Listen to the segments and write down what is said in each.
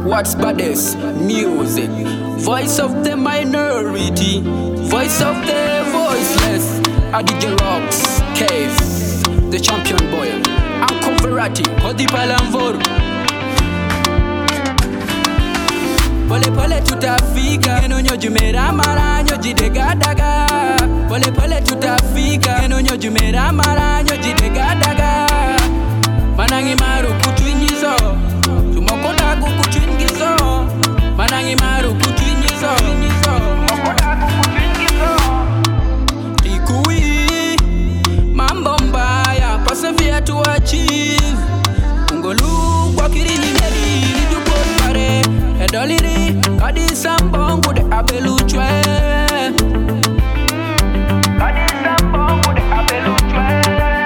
What's baddest? Music. Voice of the minority. Voice of the voiceless. DJ Rocks, Cave, the champion boy. Uncle Verratti, Hodi Palamvor. Pole pole tutafika, enonyo jumera maranyo jidegadaga. Pole pole tutafika, enonyo jumera maranyo jidegadaga. Manangi maru kutwinyizo, tumokola kutwingizo. Manangi maru kutwinyizo, tumokola kutwingizo. Tikui, mambo mbaya, persevere to achieve. Ungolu kwa kirili neri, nidukot pare. Edoliri, kadi sambongu de abeluchwe. Kadi sambongu de abeluchwe.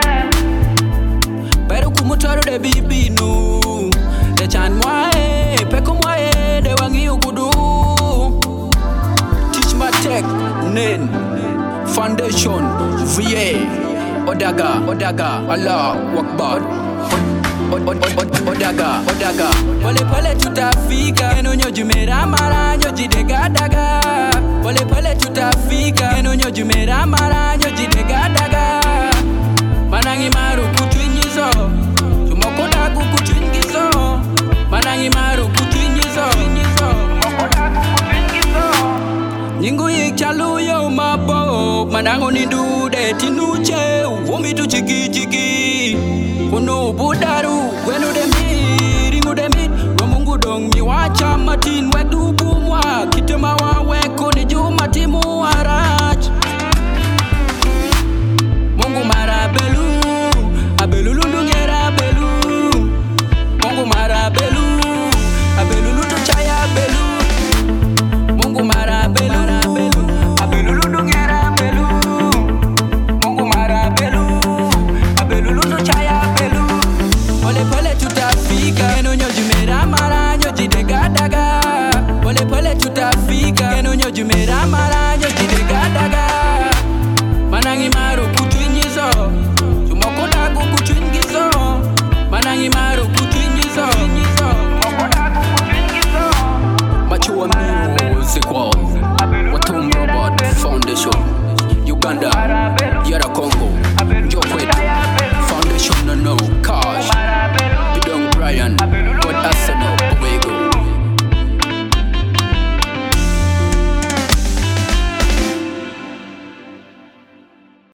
Pero kumutaro de bibinu. De chan mwae, peko mwae, de wangi ukudu. Teach my tech, nen, foundation, VA, Odaga, Allah, Wakbar. Odaga. Pole pole tutafika, enonyo jumera maranyo jidegadaga. Pole pole tutafika, enonyo jumera maranyo jidegadaga. Manangi maru kutwinyizo, tumokola kutwingizo. Manangi maru kutwinyizo, tumokola kutwingizo. Nyingu yikchaluyo mabo, manango nindude tinuche, uvumi tu chiki. Kuno budaru, wenu demir, ingu demir, wamungu dong mi wacha matin.